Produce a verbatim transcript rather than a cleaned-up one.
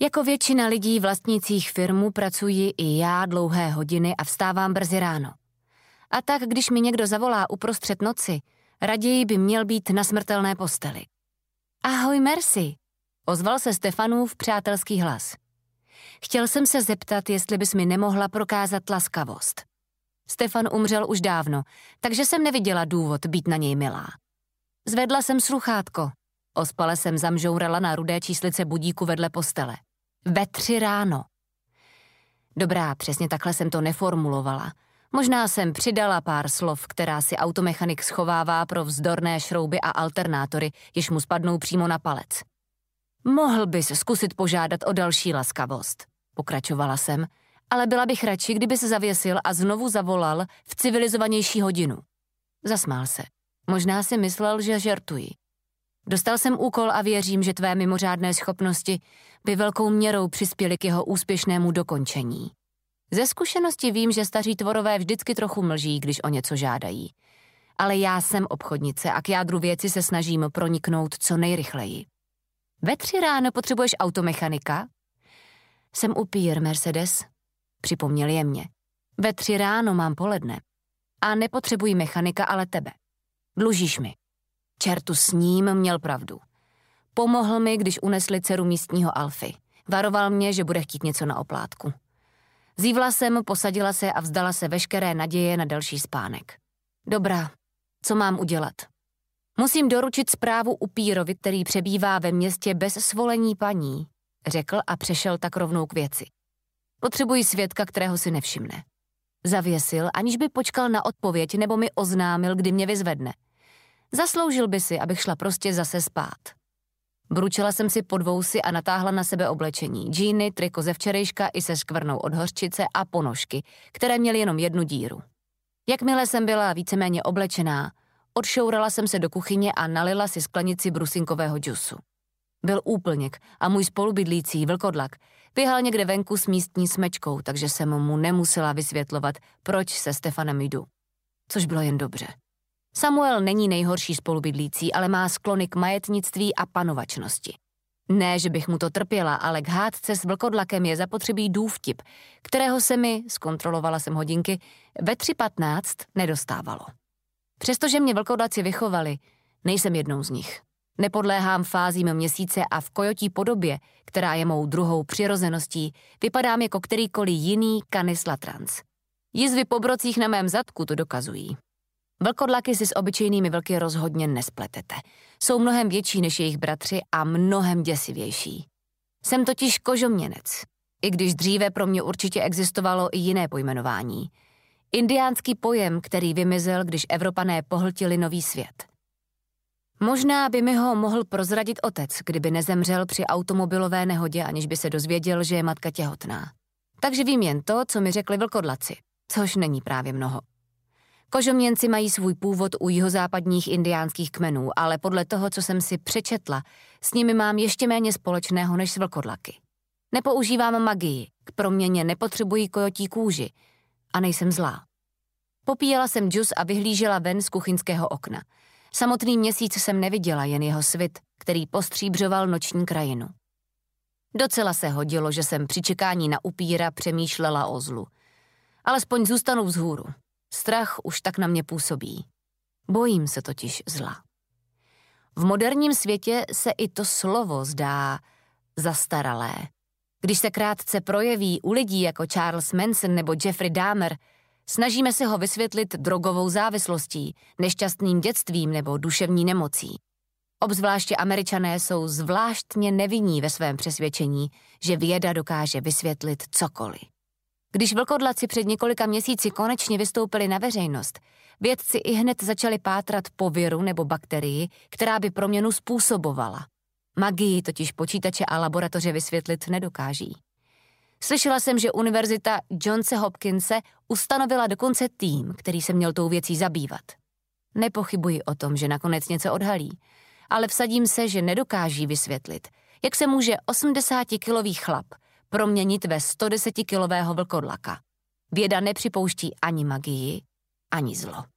Jako většina lidí vlastnících firmu pracuji i já dlouhé hodiny a vstávám brzy ráno. A tak, když mi někdo zavolá uprostřed noci, raději by měl být na smrtelné posteli. Ahoj, Mercy, ozval se Stefanův přátelský hlas. Chtěl jsem se zeptat, jestli bys mi nemohla prokázat laskavost. Stefan umřel už dávno, takže jsem neviděla důvod být na něj milá. Zvedla jsem sluchátko. Ospale jsem zamžourala na rudé číslice budíku vedle postele. Ve tři ráno. Dobrá, přesně takhle jsem to neformulovala. Možná jsem přidala pár slov, která si automechanik schovává pro vzdorné šrouby a alternátory, jež mu spadnou přímo na palec. Mohl bys zkusit požádat o další laskavost, pokračovala jsem, ale byla bych radši, kdyby se zavěsil a znovu zavolal v civilizovanější hodinu. Zasmál se. Možná si myslel, že žertuji. Dostal jsem úkol a věřím, že tvé mimořádné schopnosti by velkou měrou přispěly k jeho úspěšnému dokončení. Ze zkušenosti vím, že staří tvorové vždycky trochu mlží, když o něco žádají. Ale já jsem obchodnice a k jádru věci se snažím proniknout co nejrychleji. Ve tři ráno potřebuješ automechanika? Jsem upír, Mercedes, připomněl jemně. Ve tři ráno mám poledne. A nepotřebuji mechanika, ale tebe. Dlužíš mi. Čertu s ním, měl pravdu. Pomohl mi, když unesli dceru místního Alfy. Varoval mě, že bude chtít něco na oplátku. Zívla jsem, posadila se a vzdala se veškeré naděje na další spánek. Dobrá, co mám udělat? Musím doručit zprávu upírovi, který přebývá ve městě bez svolení paní, řekl a přešel tak rovnou k věci. Potřebuji svědka, kterého si nevšimne. Zavěsil, aniž by počkal na odpověď nebo mi oznámil, kdy mě vyzvedne. Zasloužil by si, abych šla prostě zase spát. Bručela jsem si pod vousy a natáhla na sebe oblečení, džíny, triko ze včerejška i se skvrnou od hořčice a ponožky, které měly jenom jednu díru. Jakmile jsem byla víceméně oblečená, odšourala jsem se do kuchyně a nalila si sklenici brusinkového džusu. Byl úplněk a můj spolubydlící vlkodlak běhal někde venku s místní smečkou, takže jsem mu nemusela vysvětlovat, proč se Stefanem jdu. Což bylo jen dobře. Samuel není nejhorší spolubydlící, ale má sklony k majetnictví a panovačnosti. Ne, že bych mu to trpěla, ale k hádce s vlkodlakem je zapotřebí důvtip, kterého se mi, zkontrolovala jsem hodinky, ve tři patnáct nedostávalo. Přestože mě vlkodlaci vychovali, nejsem jednou z nich. Nepodléhám fázím měsíce a v kojotí podobě, která je mou druhou přirozeností, vypadám jako kterýkoliv jiný Canis latrans. Jizvy po brocích na mém zadku to dokazují. Vlkodlaky si s obyčejnými vlky rozhodně nespletete. Jsou mnohem větší než jejich bratři a mnohem děsivější. Jsem totiž kožoměnec, i když dříve pro mě určitě existovalo i jiné pojmenování. Indiánský pojem, který vymizel, když Evropané pohltili nový svět. Možná by mi ho mohl prozradit otec, kdyby nezemřel při automobilové nehodě, aniž by se dozvěděl, že je matka těhotná. Takže vím jen to, co mi řekli vlkodlaci, což není právě mnoho. Kožoměnci mají svůj původ u jihozápadních indiánských kmenů, ale podle toho, co jsem si přečetla, s nimi mám ještě méně společného než s vlkodlaky. Nepoužívám magii, k proměně nepotřebuji kojotí kůži a nejsem zlá. Popíjela jsem džus a vyhlížela ven z kuchyňského okna. Samotný měsíc jsem neviděla, jen jeho svit, který postříbřoval noční krajinu. Docela se hodilo, že jsem při čekání na upíra přemýšlela o zlu. Alespoň zůstanu vzhůru. Strach už tak na mě působí. Bojím se totiž zla. V moderním světě se i to slovo zdá zastaralé. Když se krátce projeví u lidí jako Charles Manson nebo Jeffrey Dahmer, snažíme se ho vysvětlit drogovou závislostí, nešťastným dětstvím nebo duševní nemocí. Obzvláště Američané jsou zvláštně nevinní ve svém přesvědčení, že věda dokáže vysvětlit cokoliv. Když vlkodlaci před několika měsíci konečně vystoupili na veřejnost, vědci ihned začali pátrat po viru nebo bakterii, která by proměnu způsobovala. Magii totiž počítače a laboratoře vysvětlit nedokáží. Slyšela jsem, že univerzita Johnse Hopkinse ustanovila dokonce tým, který se měl tou věcí zabývat. Nepochybuji o tom, že nakonec něco odhalí, ale vsadím se, že nedokáží vysvětlit, jak se může osmdesátikilový chlap proměnit ve sto desetikilového vlkodlaka. Věda nepřipouští ani magii, ani zlo.